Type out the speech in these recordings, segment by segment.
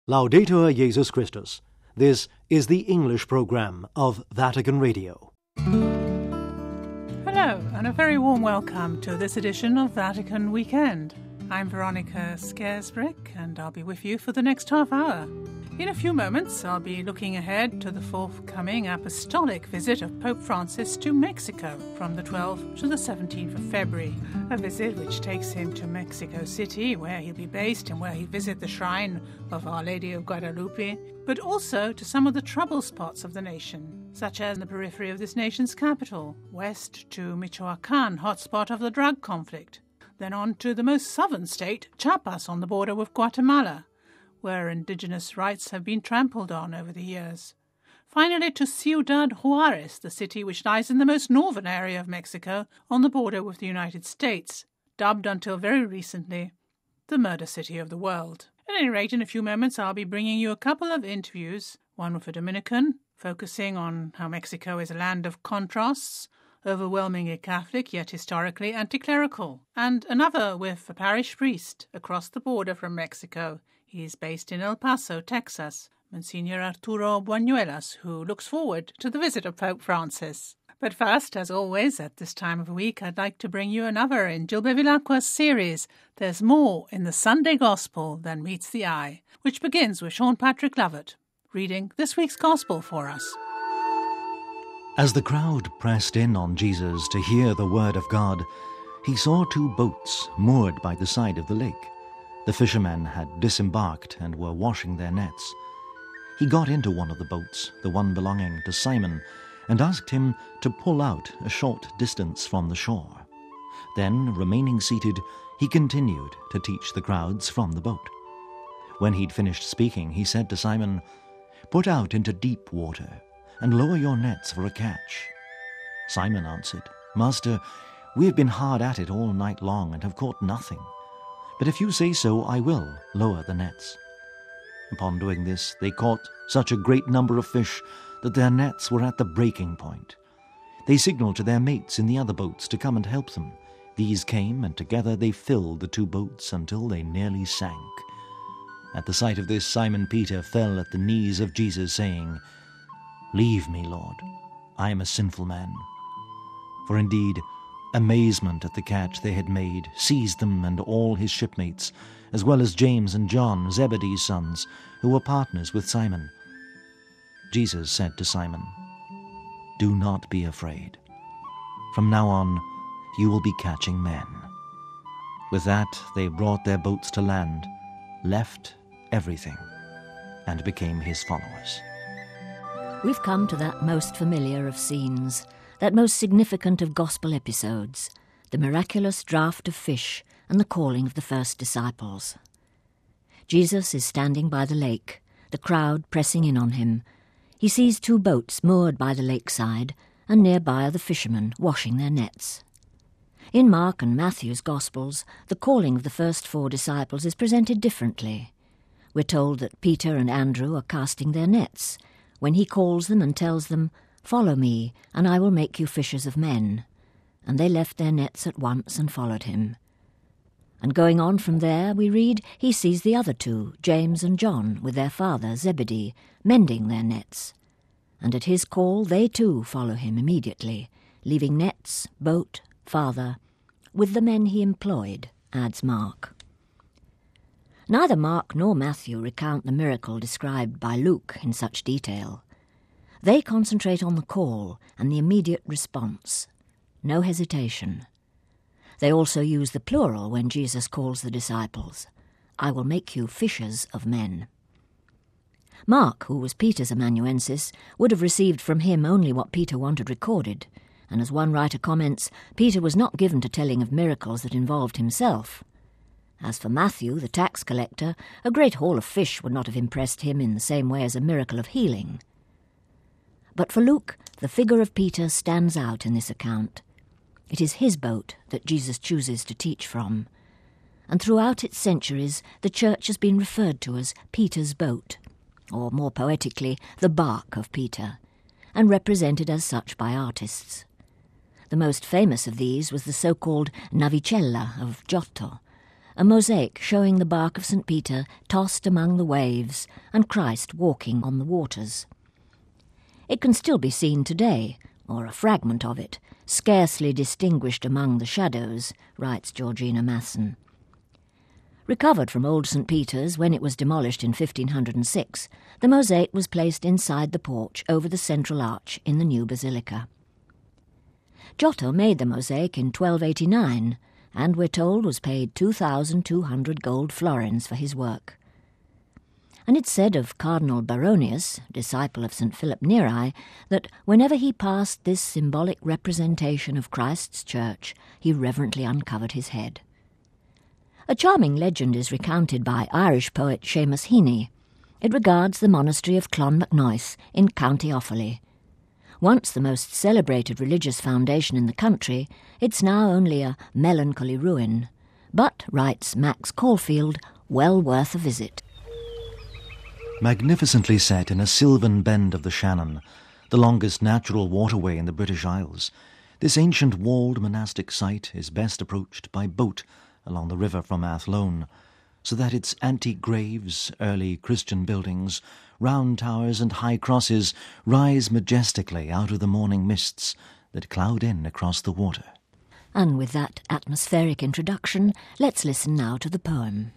Laudetur Jesus Christus. This is the English program of Vatican Radio. Hello, and a very warm welcome to this edition of Vatican Weekend. I'm Veronica Scaresbrick, and I'll be with you for the next half hour. In a few moments, I'll be looking ahead to the forthcoming apostolic visit of Pope Francis to Mexico from the 12th to the 17th of February, a visit which takes him to Mexico City, where he'll be based and where he'll visit the shrine of Our Lady of Guadalupe, but also to some of the trouble spots of the nation, such as the periphery of this nation's capital, west to Michoacan, hotspot of the drug conflict, then on to the most southern state, Chiapas, on the border with Guatemala, where indigenous rights have been trampled on over the years. Finally to Ciudad Juarez, the city which lies in the most northern area of Mexico, on the border with the United States, dubbed until very recently the murder city of the world. At any rate, in a few moments I'll be bringing you a couple of interviews, one with a Dominican, focusing on how Mexico is a land of contrasts, overwhelmingly Catholic, yet historically anti-clerical, and another with a parish priest across the border from Mexico. He's based in El Paso, Texas, Monsignor Arturo Buñuelas, who looks forward to the visit of Pope Francis. But first, as always, at this time of the week, I'd like to bring you another in Gil Bevilacqua's series, There's More in the Sunday Gospel Than Meets the Eye, which begins with Sean Patrick Lovett, reading this week's Gospel for us. As the crowd pressed in on Jesus to hear the word of God, he saw two boats moored by the side of the lake. The fishermen had disembarked and were washing their nets. He got into one of the boats, the one belonging to Simon, and asked him to pull out a short distance from the shore. Then, remaining seated, he continued to teach the crowds from the boat. When he'd finished speaking, he said to Simon, "Put out into deep water and lower your nets for a catch." Simon answered, "Master, we have been hard at it all night long and have caught nothing. But if you say so, I will lower the nets." Upon doing this, they caught such a great number of fish that their nets were at the breaking point. They signaled to their mates in the other boats to come and help them. These came, and together they filled the two boats until they nearly sank. At the sight of this, Simon Peter fell at the knees of Jesus, saying, "Leave me, Lord, I am a sinful man." For indeed, amazement at the catch they had made seized them and all his shipmates, as well as James and John, Zebedee's sons, who were partners with Simon. Jesus said to Simon, "Do not be afraid. From now on, you will be catching men." With that, they brought their boats to land, left everything, and became his followers. We've come to that most familiar of scenes, that most significant of gospel episodes, the miraculous draught of fish and the calling of the first disciples. Jesus is standing by the lake, the crowd pressing in on him. He sees two boats moored by the lakeside, and nearby are the fishermen washing their nets. In Mark and Matthew's Gospels, the calling of the first four disciples is presented differently. We're told that Peter and Andrew are casting their nets, when he calls them and tells them, "Follow me, and I will make you fishers of men." And they left their nets at once and followed him. And going on from there, we read, he sees the other two, James and John, with their father Zebedee, mending their nets. And at his call, they too follow him immediately, leaving nets, boat, father, with the men he employed, adds Mark. Neither Mark nor Matthew recount the miracle described by Luke in such detail. They concentrate on the call and the immediate response. No hesitation. They also use the plural when Jesus calls the disciples, "I will make you fishers of men." Mark, who was Peter's amanuensis, would have received from him only what Peter wanted recorded, and as one writer comments, Peter was not given to telling of miracles that involved himself. As for Matthew, the tax collector, a great haul of fish would not have impressed him in the same way as a miracle of healing. But for Luke, the figure of Peter stands out in this account. It is his boat that Jesus chooses to teach from, and throughout its centuries the Church has been referred to as Peter's boat, or more poetically, the bark of Peter, and represented as such by artists. The most famous of these was the so-called Navicella of Giotto, a mosaic showing the bark of St. Peter tossed among the waves and Christ walking on the waters. It can still be seen today, or a fragment of it, scarcely distinguished among the shadows, writes Georgina Masson. Recovered from old St. Peter's when it was demolished in 1506, the mosaic was placed inside the porch over the central arch in the new basilica. Giotto made the mosaic in 1289, and we're told was paid 2,200 gold florins for his work. And it's said of Cardinal Baronius, disciple of St. Philip Neri, that whenever he passed this symbolic representation of Christ's church, he reverently uncovered his head. A charming legend is recounted by Irish poet Seamus Heaney. It regards the monastery of Clonmacnoise in County Offaly. Once the most celebrated religious foundation in the country, it's now only a melancholy ruin. But, writes Max Caulfield, well worth a visit. Magnificently set in a sylvan bend of the Shannon, the longest natural waterway in the British Isles, this ancient walled monastic site is best approached by boat along the river from Athlone, so that its antique graves, early Christian buildings, round towers and high crosses rise majestically out of the morning mists that cloud in across the water. And with that atmospheric introduction, let's listen now to the poem.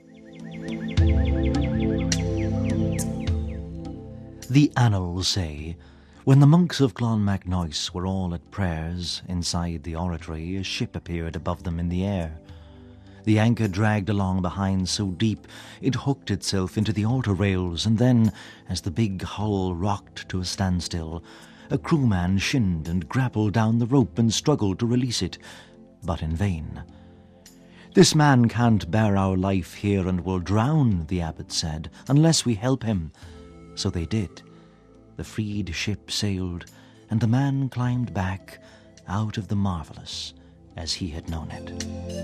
The annals say, when the monks of Clonmacnoise were all at prayers, inside the oratory a ship appeared above them in the air. The anchor dragged along behind so deep it hooked itself into the altar rails, and then, as the big hull rocked to a standstill, a crewman shinned and grappled down the rope and struggled to release it, but in vain. "This man can't bear our life here and will drown," the abbot said, "unless we help him." So they did. The freed ship sailed, and the man climbed back out of the marvellous as he had known it.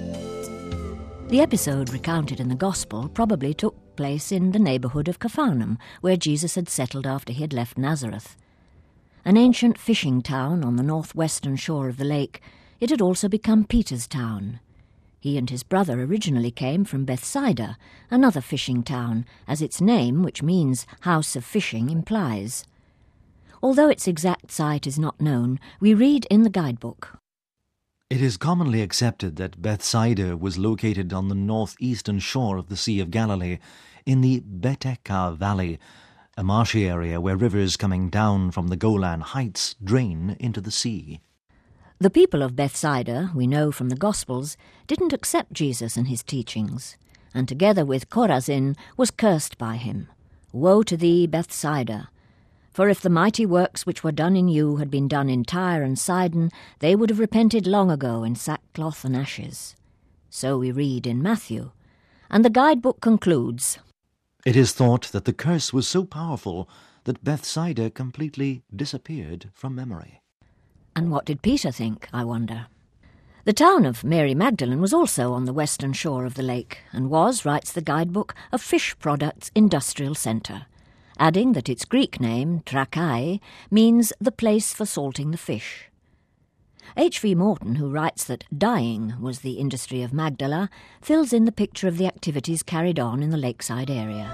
The episode recounted in the Gospel probably took place in the neighbourhood of Capharnaum, where Jesus had settled after he had left Nazareth. An ancient fishing town on the northwestern shore of the lake, it had also become Peter's town. He and his brother originally came from Bethsaida, another fishing town, as its name, which means house of fishing, implies. Although its exact site is not known, we read in the guidebook, It is commonly accepted that Bethsaida was located on the northeastern shore of the Sea of Galilee, in the Beteka Valley, a marshy area where rivers coming down from the Golan Heights drain into the sea. The people of Bethsaida, we know from the Gospels, didn't accept Jesus and his teachings, and together with Chorazin was cursed by him. Woe to thee, Bethsaida! For if the mighty works which were done in you had been done in Tyre and Sidon, they would have repented long ago in sackcloth and ashes. So we read in Matthew. And the guidebook concludes, It is thought that the curse was so powerful that Bethsaida completely disappeared from memory. And what did Peter think, I wonder? The town of Mary Magdalene was also on the western shore of the lake, and was, writes the guidebook, a fish products industrial centre, adding that its Greek name, Trakai, means the place for salting the fish. H.V. Morton, who writes that dyeing was the industry of Magdala, fills in the picture of the activities carried on in the lakeside area.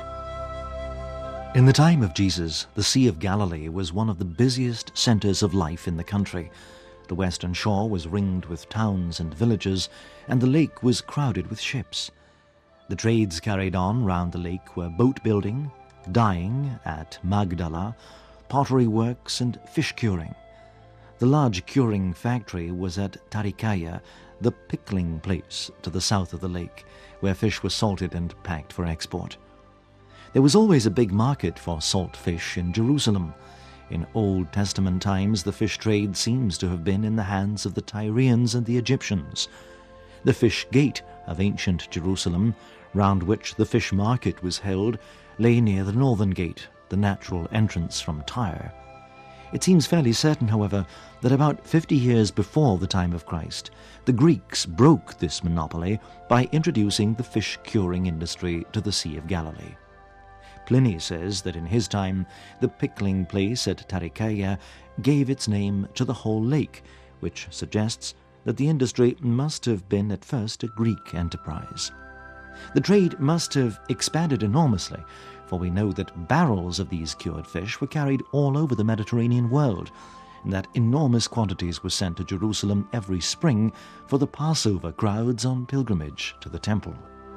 In the time of Jesus, the Sea of Galilee was one of the busiest centres of life in the country. The western shore was ringed with towns and villages, and the lake was crowded with ships. The trades carried on round the lake were boat building, dyeing at Magdala, pottery works and fish curing. The large curing factory was at Tarikaya, the pickling place to the south of the lake, where fish were salted and packed for export. There was always a big market for salt fish in Jerusalem. In Old Testament times, the fish trade seems to have been in the hands of the Tyrians and the Egyptians. The fish gate of ancient Jerusalem, round which the fish market was held, lay near the northern gate, the natural entrance from Tyre. It seems fairly certain, however, that about 50 years before the time of Christ, the Greeks broke this monopoly by introducing the fish-curing industry to the Sea of Galilee. Pliny says that in his time, the pickling place at Tarikaya gave its name to the whole lake, which suggests that the industry must have been at first a Greek enterprise. The trade must have expanded enormously, for we know that barrels of these cured fish were carried all over the Mediterranean world, and that enormous quantities were sent to Jerusalem every spring for the Passover crowds on pilgrimage to the temple.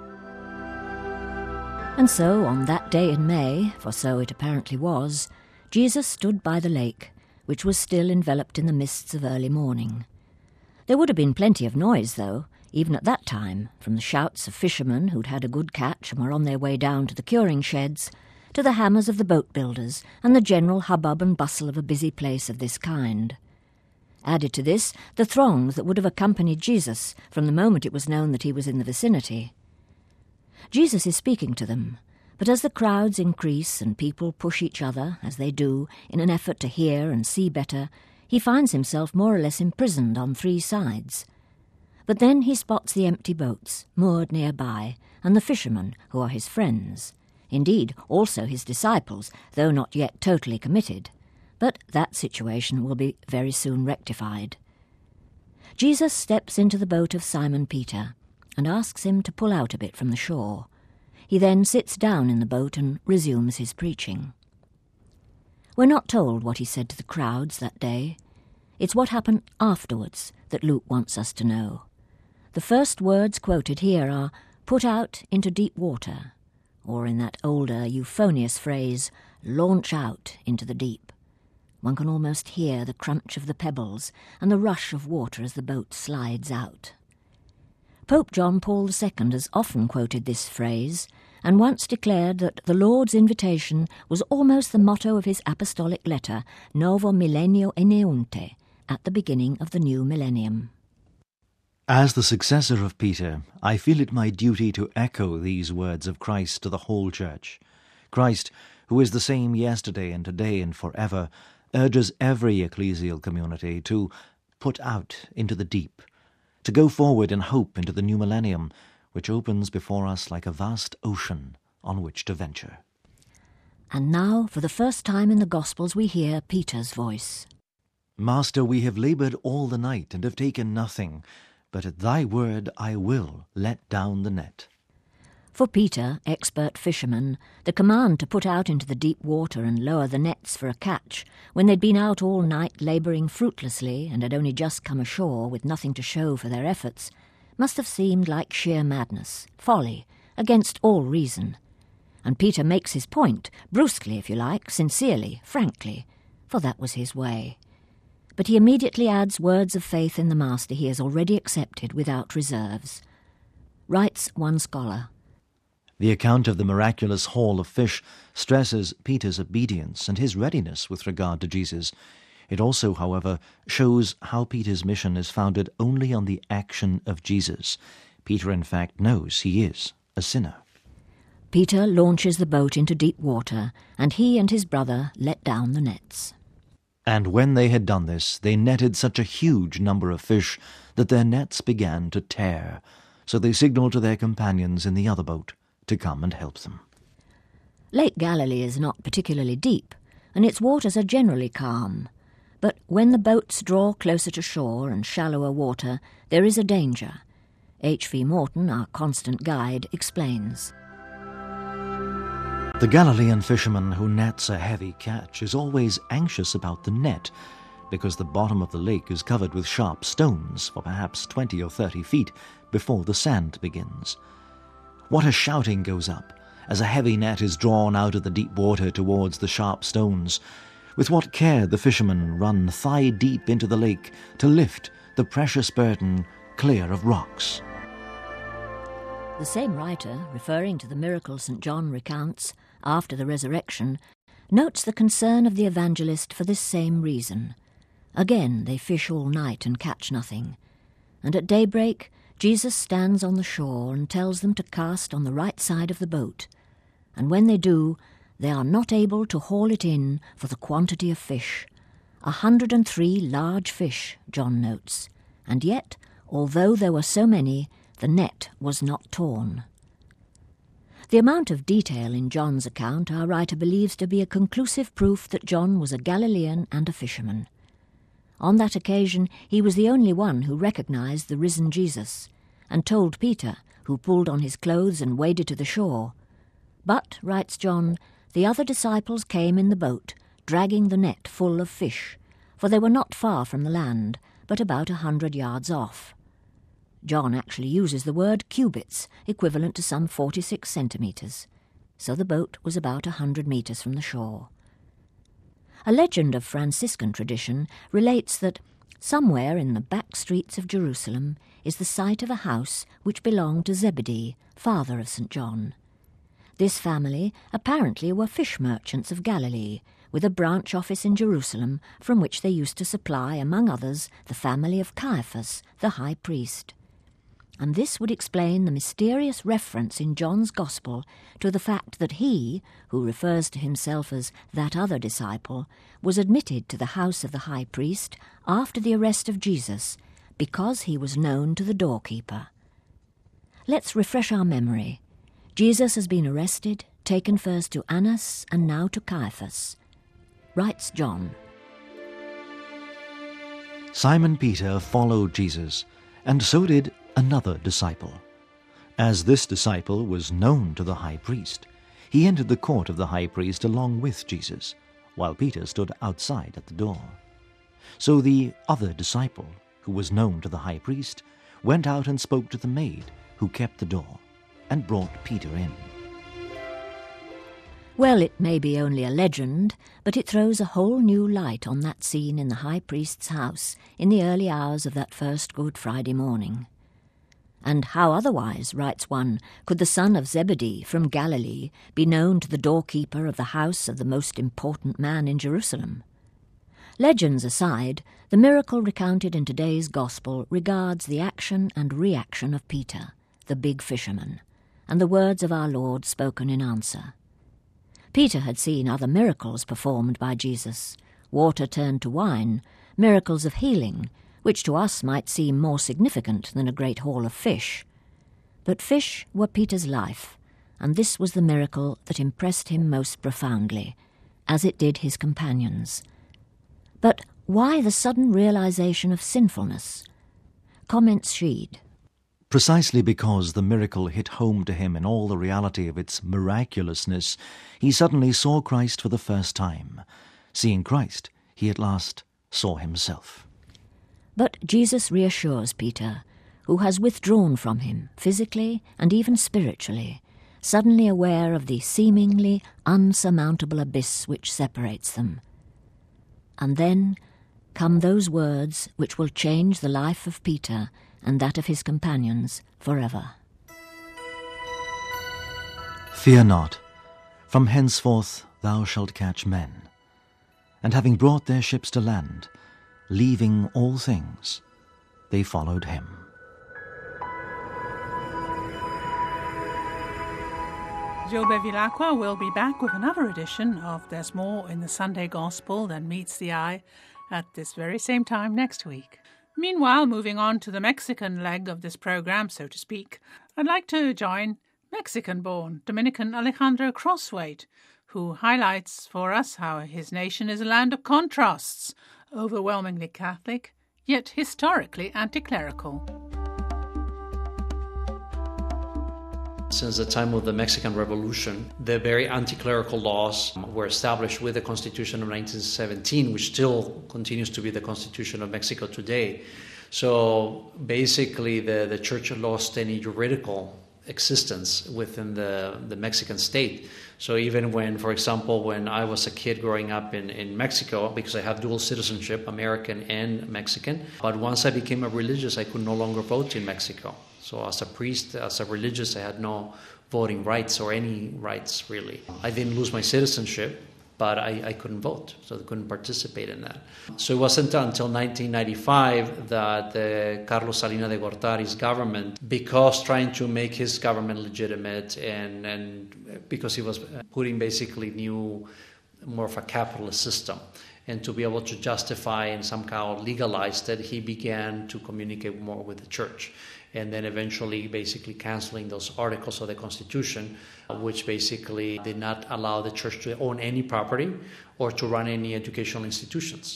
And so, on that day in May, for so it apparently was, Jesus stood by the lake, which was still enveloped in the mists of early morning. There would have been plenty of noise, though, even at that time, from the shouts of fishermen who'd had a good catch and were on their way down to the curing sheds, to the hammers of the boat builders and the general hubbub and bustle of a busy place of this kind. Added to this, the throngs that would have accompanied Jesus from the moment it was known that he was in the vicinity. Jesus is speaking to them, but as the crowds increase and people push each other, as they do, in an effort to hear and see better, he finds himself more or less imprisoned on three sides. But then he spots the empty boats, moored nearby, and the fishermen, who are his friends. Indeed, also his disciples, though not yet totally committed. But that situation will be very soon rectified. Jesus steps into the boat of Simon Peter and asks him to pull out a bit from the shore. He then sits down in the boat and resumes his preaching. We're not told what he said to the crowds that day. It's what happened afterwards that Luke wants us to know. The first words quoted here are, "Put out into deep water," or in that older euphonious phrase, "launch out into the deep." One can almost hear the crunch of the pebbles and the rush of water as the boat slides out. Pope John Paul II has often quoted this phrase, and once declared that the Lord's invitation was almost the motto of his apostolic letter, Novo Millennio Eneunte, at the beginning of the new millennium. As the successor of Peter, I feel it my duty to echo these words of Christ to the whole Church. Christ, who is the same yesterday and today and forever, urges every ecclesial community to put out into the deep, to go forward in hope into the new millennium, which opens before us like a vast ocean on which to venture. And now, for the first time in the Gospels, we hear Peter's voice. Master, we have laboured all the night and have taken nothing, but at thy word I will let down the net. For Peter, expert fisherman, the command to put out into the deep water and lower the nets for a catch, when they'd been out all night labouring fruitlessly and had only just come ashore with nothing to show for their efforts, must have seemed like sheer madness, folly, against all reason. And Peter makes his point, brusquely if you like, sincerely, frankly, for that was his way. But he immediately adds words of faith in the Master he has already accepted without reserves. Writes one scholar, The account of the miraculous haul of fish stresses Peter's obedience and his readiness with regard to Jesus. It also, however, shows how Peter's mission is founded only on the action of Jesus. Peter, in fact, knows he is a sinner. Peter launches the boat into deep water, and he and his brother let down the nets. And when they had done this, they netted such a huge number of fish that their nets began to tear. So they signalled to their companions in the other boat to come and help them. Lake Galilee is not particularly deep, and its waters are generally calm. But when the boats draw closer to shore and shallower water, there is a danger. H.V. Morton, our constant guide, explains. The Galilean fisherman who nets a heavy catch is always anxious about the net, because the bottom of the lake is covered with sharp stones for perhaps 20 or 30 feet before the sand begins. What a shouting goes up as a heavy net is drawn out of the deep water towards the sharp stones. With what care the fishermen run thigh-deep into the lake to lift the precious burden clear of rocks. The same writer, referring to the miracle St. John recounts after the resurrection, notes the concern of the evangelist for this same reason. Again they fish all night and catch nothing, and at daybreak Jesus stands on the shore and tells them to cast on the right side of the boat, and when they do, they are not able to haul it in for the quantity of fish. 103 large fish, John notes, and yet, although there were so many, the net was not torn. The amount of detail in John's account our writer believes to be a conclusive proof that John was a Galilean and a fisherman. On that occasion he was the only one who recognized the risen Jesus, and told Peter, who pulled on his clothes and waded to the shore. But, writes John, the other disciples came in the boat, dragging the net full of fish, for they were not far from the land, but about 100 yards off. John actually uses the word cubits, equivalent to some 46 centimetres, so the boat was about 100 metres from the shore. A legend of Franciscan tradition relates that somewhere in the back streets of Jerusalem is the site of a house which belonged to Zebedee, father of St. John. This family apparently were fish merchants of Galilee, with a branch office in Jerusalem from which they used to supply, among others, the family of Caiaphas, the high priest. And this would explain the mysterious reference in John's Gospel to the fact that he, who refers to himself as that other disciple, was admitted to the house of the high priest after the arrest of Jesus, because he was known to the doorkeeper. Let's refresh our memory. Jesus has been arrested, taken first to Annas and now to Caiaphas. Writes John. Simon Peter followed Jesus, and so did another disciple. As this disciple was known to the high priest, he entered the court of the high priest along with Jesus, while Peter stood outside at the door. So the other disciple, who was known to the high priest, went out and spoke to the maid who kept the door, and brought Peter in. Well, it may be only a legend, but it throws a whole new light on that scene in the high priest's house in the early hours of that first Good Friday morning. And how otherwise, writes one, could the son of Zebedee from Galilee be known to the doorkeeper of the house of the most important man in Jerusalem? Legends aside, the miracle recounted in today's Gospel regards the action and reaction of Peter, the big fisherman, and the words of our Lord spoken in answer. Peter had seen other miracles performed by Jesus, water turned to wine, miracles of healing, which to us might seem more significant than a great haul of fish. But fish were Peter's life, and this was the miracle that impressed him most profoundly, as it did his companions. But why the sudden realization of sinfulness? Comments Sheed. Precisely because the miracle hit home to him in all the reality of its miraculousness, he suddenly saw Christ for the first time. Seeing Christ, he at last saw himself. But Jesus reassures Peter, who has withdrawn from him, physically and even spiritually, suddenly aware of the seemingly unsurmountable abyss which separates them. And then come those words which will change the life of Peter and that of his companions forever. Fear not, from henceforth thou shalt catch men. And having brought their ships to land, leaving all things, they followed him. Joe Bevilacqua will be back with another edition of There's More in the Sunday Gospel Than Meets the Eye at this very same time next week. Meanwhile, moving on to the Mexican leg of this program, so to speak, I'd like to join Mexican-born Dominican Alejandro Crosthwaite, who highlights for us how his nation is a land of contrasts, overwhelmingly Catholic, yet historically anti-clerical. Since the time of the Mexican Revolution, the very anti-clerical laws were established with the Constitution of 1917, which still continues to be the Constitution of Mexico today. So basically, the church lost any juridical existence within the Mexican state. So even when, for example, when I was a kid growing up in Mexico, because I have dual citizenship, American and Mexican, but once I became a religious, I could no longer vote in Mexico. So as a priest, as a religious, I had no voting rights or any rights, really. I didn't lose my citizenship, but I couldn't vote, so I couldn't participate in that. So it wasn't until 1995 that Carlos Salinas de Gortari's government, because trying to make his government legitimate and because he was putting basically more of a capitalist system, and to be able to justify and somehow legalize that, he began to communicate more with the church. And then eventually basically canceling those articles of the Constitution, which basically did not allow the church to own any property or to run any educational institutions.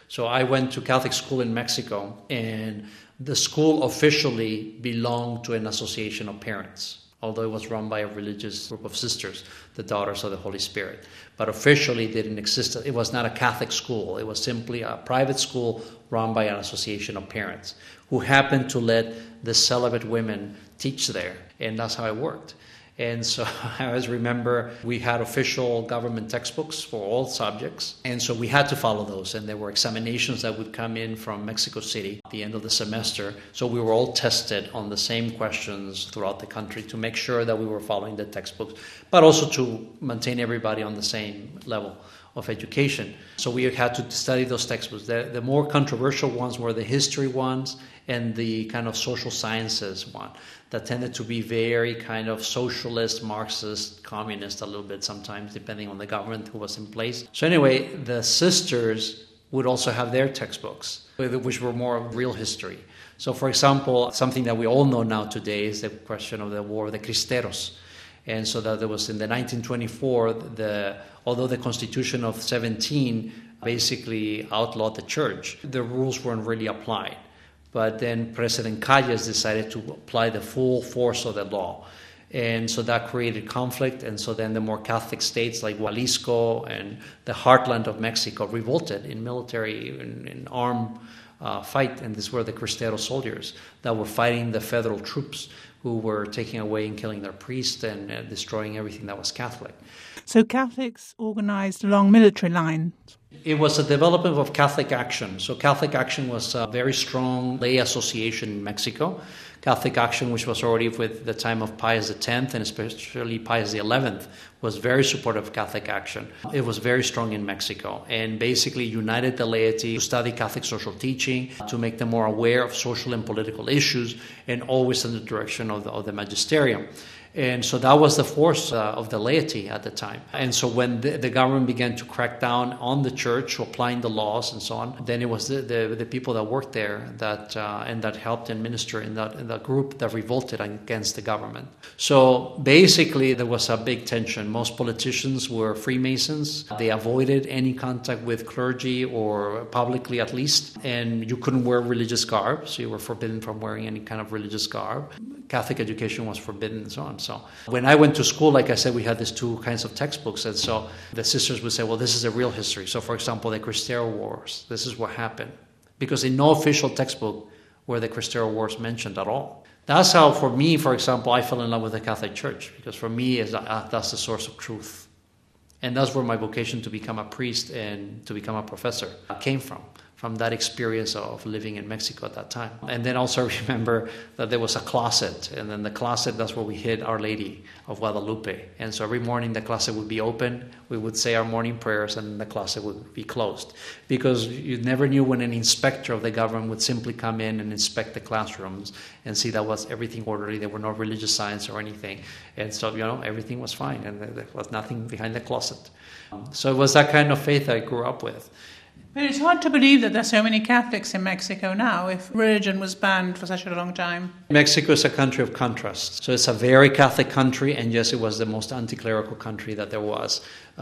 So I went to Catholic school in Mexico, and the school officially belonged to an association of parents, although it was run by a religious group of sisters, the Daughters of the Holy Spirit. But officially, they didn't exist. It was not a Catholic school. It was simply a private school run by an association of parents who happened to let the celibate women teach there. And that's how it worked. And so I always remember we had official government textbooks for all subjects. And so we had to follow those. And there were examinations that would come in from Mexico City at the end of the semester. So we were all tested on the same questions throughout the country to make sure that we were following the textbooks, but also to maintain everybody on the same level of education. So we had to study those textbooks. The more controversial ones were the history ones and the kind of social sciences one that tended to be very kind of socialist, Marxist, communist a little bit sometimes, depending on the government who was in place. So anyway, the sisters would also have their textbooks, which were more of real history. So for example, something that we all know now today is the question of the War of the Cristeros. And so that there was in the 1924, although the Constitution of 17 basically outlawed the church, the rules weren't really applied. But then President Calles decided to apply the full force of the law. And so that created conflict. And so then the more Catholic states like Jalisco and the heartland of Mexico revolted in military, in armed fight. And these were the Cristero soldiers that were fighting the federal troops who were taking away and killing their priests and destroying everything that was Catholic. So Catholics organized along military lines? It was a development of Catholic Action. So Catholic Action was a very strong lay association in Mexico. Catholic Action, which was already with the time of Pius X and especially Pius XI, was very supportive of Catholic Action. It was very strong in Mexico and basically united the laity to study Catholic social teaching, to make them more aware of social and political issues, and always in the direction of the magisterium. And so that was the force of the laity at the time. And so when the government began to crack down on the church, applying the laws and so on, then it was the people that worked there that and that helped and minister in that group that revolted against the government. So basically there was a big tension. Most politicians were Freemasons. They avoided any contact with clergy, or publicly at least, and you couldn't wear religious garb, so you were forbidden from wearing any kind of religious garb. Catholic education was forbidden and so on. So when I went to school, like I said, we had these two kinds of textbooks. And so the sisters would say, well, this is a real history. So for example, the Cristero Wars, this is what happened. Because in no official textbook were the Cristero Wars mentioned at all. That's how, for me, for example, I fell in love with the Catholic Church. Because for me, that's the source of truth. And that's where my vocation to become a priest and to become a professor came from that experience of living in Mexico at that time. And then also remember that there was a closet, and then the closet, that's where we hid Our Lady of Guadalupe. And so every morning the closet would be open, we would say our morning prayers, and the closet would be closed. Because you never knew when an inspector of the government would simply come in and inspect the classrooms and see that was everything orderly, there were no religious signs or anything. And so, everything was fine, and there was nothing behind the closet. So it was that kind of faith I grew up with. But it's hard to believe that there's so many Catholics in Mexico now, if religion was banned for such a long time. Mexico is a country of contrasts. So it's a very Catholic country, and yes, it was the most anti-clerical country that there was,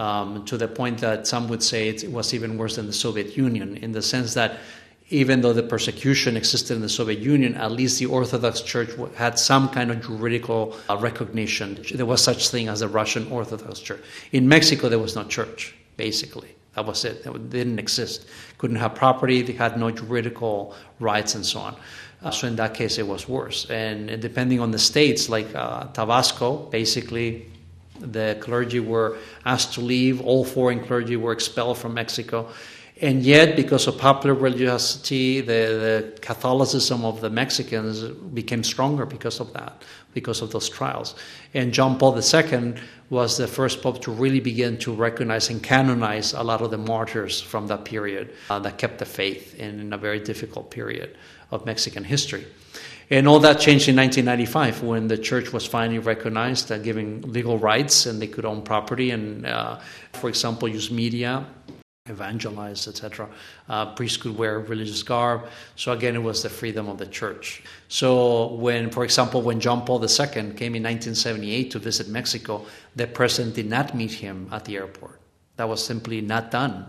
to the point that some would say it was even worse than the Soviet Union, in the sense that even though the persecution existed in the Soviet Union, at least the Orthodox Church had some kind of juridical recognition. There was such thing as the Russian Orthodox Church. In Mexico, there was no church, basically. That was it. It didn't exist. Couldn't have property. They had no juridical rights and so on. So in that case, it was worse. And depending on the states, like Tabasco, basically the clergy were asked to leave. All foreign clergy were expelled from Mexico. And yet, because of popular religiosity, the Catholicism of the Mexicans became stronger because of that, because of those trials. And John Paul II was the first pope to really begin to recognize and canonize a lot of the martyrs from that period that kept the faith in a very difficult period of Mexican history. And all that changed in 1995 when the church was finally recognized, giving legal rights, and they could own property and, for example, use media, evangelize, etc. Priests could wear religious garb. So again, it was the freedom of the church. So when, for example, when John Paul II came in 1978 to visit Mexico, the president did not meet him at the airport. That was simply not done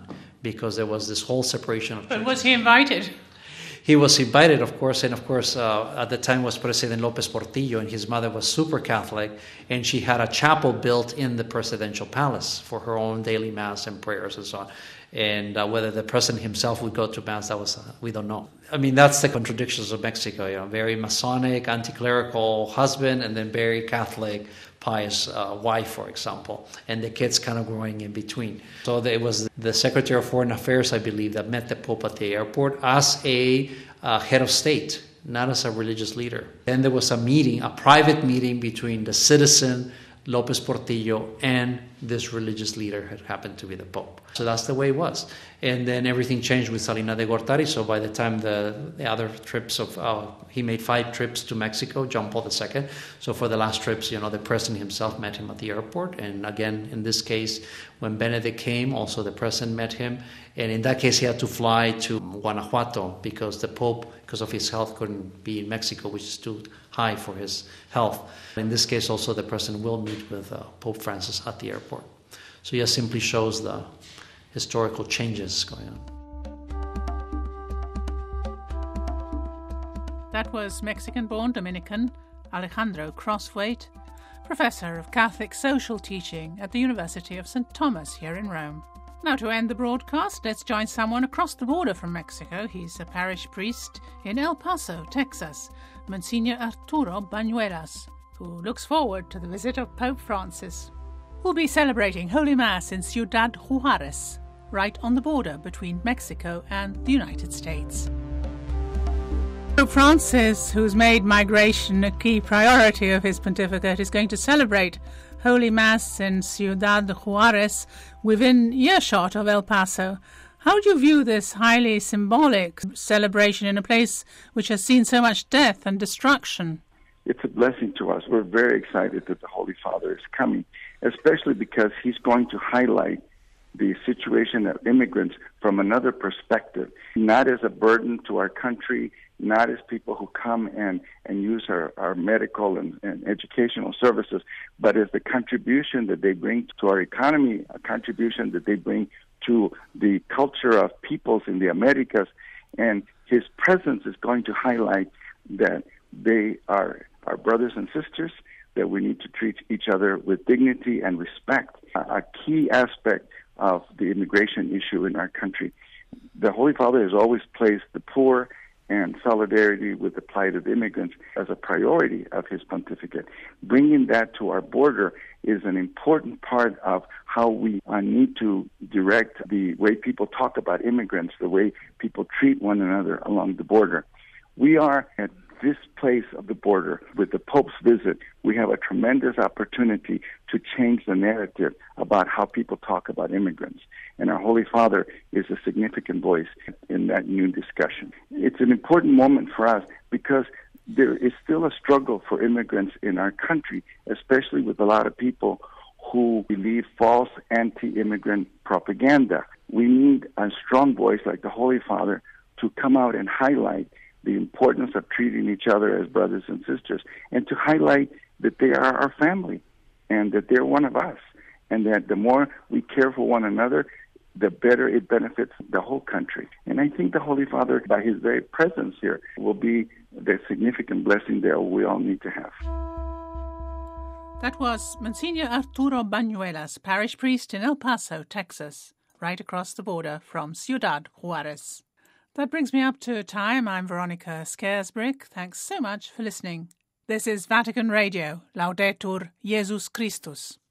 because there was this whole separation of churches. But was he invited? He was invited, of course, and of course, at the time was President López Portillo, and his mother was super Catholic, and she had a chapel built in the presidential palace for her own daily mass and prayers and so on. And whether the president himself would go to mass, we don't know. I mean, that's the contradictions of Mexico. Very Masonic, anti-clerical husband, and then very Catholic, pious wife, for example, and the kids kind of growing in between. So it was the Secretary of Foreign Affairs, I believe, that met the Pope at the airport as a head of state, not as a religious leader. Then there was a meeting, a private meeting between the citizen, López Portillo, and this religious leader had happened to be the Pope. So that's the way it was. And then everything changed with Salinas de Gortari. So by the time the other trips he made 5 trips to Mexico, John Paul II. So for the last trips, the president himself met him at the airport. And again, in this case, when Benedict came, also the president met him. And in that case, he had to fly to Guanajuato because the Pope, because of his health, couldn't be in Mexico, which is too high for his health. In this case, also the president will meet with Pope Francis at the airport. So it simply shows the historical changes going on. That was Mexican-born Dominican Alejandro Crosthwaite, Professor of Catholic Social Teaching at the University of St. Thomas here in Rome. Now, to end the broadcast, let's join someone across the border from Mexico. He's a parish priest in El Paso, Texas, Monsignor Arturo Bañuelas, who looks forward to the visit of Pope Francis, who'll be celebrating Holy Mass in Ciudad Juárez, right on the border between Mexico and the United States. Pope Francis, who's made migration a key priority of his pontificate, is going to celebrate Holy Mass in Ciudad Juárez within earshot of El Paso. How do you view this highly symbolic celebration in a place which has seen so much death and destruction? It's a blessing to us. We're very excited that the Holy Father is coming, especially because he's going to highlight the situation of immigrants from another perspective, not as a burden to our country, not as people who come and use our medical and educational services, but as the contribution that they bring to our economy, a contribution that they bring to the culture of peoples in the Americas. And his presence is going to highlight that they are our brothers and sisters, that we need to treat each other with dignity and respect, a key aspect of the immigration issue in our country. The Holy Father has always placed the poor and solidarity with the plight of immigrants as a priority of his pontificate. Bringing that to our border is an important part of how we need to direct the way people talk about immigrants, the way people treat one another along the border. We are at this place of the border, with the Pope's visit, we have a tremendous opportunity to change the narrative about how people talk about immigrants. And our Holy Father is a significant voice in that new discussion. It's an important moment for us because there is still a struggle for immigrants in our country, especially with a lot of people who believe false anti-immigrant propaganda. We need a strong voice like the Holy Father to come out and highlight the importance of treating each other as brothers and sisters, and to highlight that they are our family and that they're one of us, and that the more we care for one another, the better it benefits the whole country. And I think the Holy Father, by his very presence here, will be the significant blessing that we all need to have. That was Monsignor Arturo Bañuelas, parish priest in El Paso, Texas, right across the border from Ciudad Juárez. That brings me up to time. I'm Veronica Scaresbrick. Thanks so much for listening. This is Vatican Radio. Laudetur Jesus Christus.